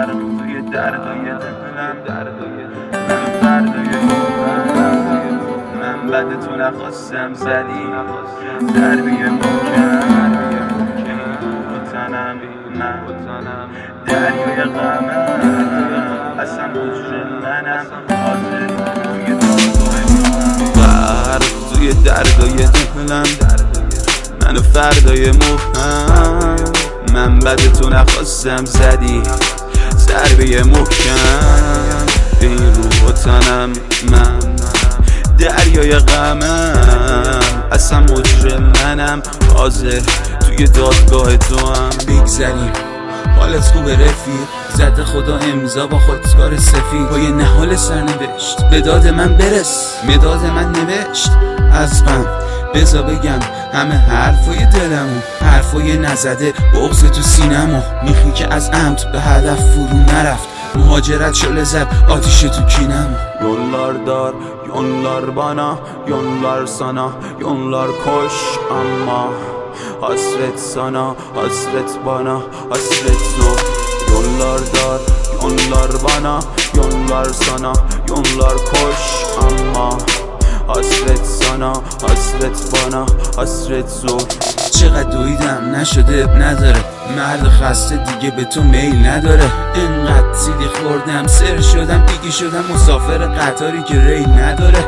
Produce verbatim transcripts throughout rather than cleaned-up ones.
غرق توی دردای دلم، من فردای مهم، من بد تو نخواستم زدی ضربی محکم بتنم من دریای غمم، اصلا مجرم منم حاضر توی دادگاه غرق توی دردای دلم، من فردای مهم، من بد تو نخواستم زدی ضربه محکم این روح و تنم، من دریای غمم، اصلا مجرم منم حاضر توی دادگاه تو هم بگذریم حالت خوبه رفیق، زده خدا امضا با خودکار سفید با یه نهال سرنوشت به داد من برس، مداد من نوشت از غم بزا بگم همه حرفای دلمو، حرفای نزده بغض تو سینمو، میخی که از عمد به هدف فرو نرفت، مهاجرت شله زد آتیش تو کینمو. Yollar dar, yollar bana, yollar sana, yollar koş ama hasret sana, hasret bana, hasret zor. Yollar dar, yollar bana, yollar sana, yollar koş ama hasret sana, hasret bana, hasret zor. چقدر دویدم نشده نداره، مرد خسته دیگه به تو میل نداره، اینقدر سیدی خوردم سر شدم دیگه شدم مسافر قطاری که ریل نداره.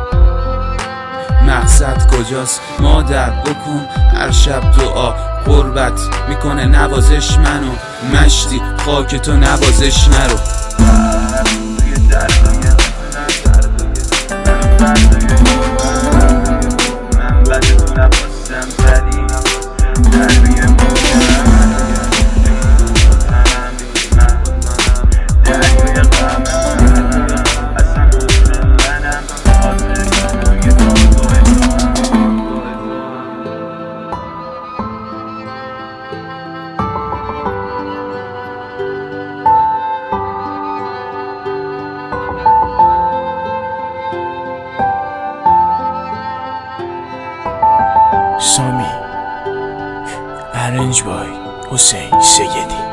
مقصد کجاست مادر بکن هر شب دعا، قربت میکنه نوازش منو، مشتی خاک تو نوازش نرو. من بد تو نخواستم زدی ضربی محکم دریای غمم، اصلا مجرم منم حاضر توی دادگاه سامی Arranged by Hussein Segedi.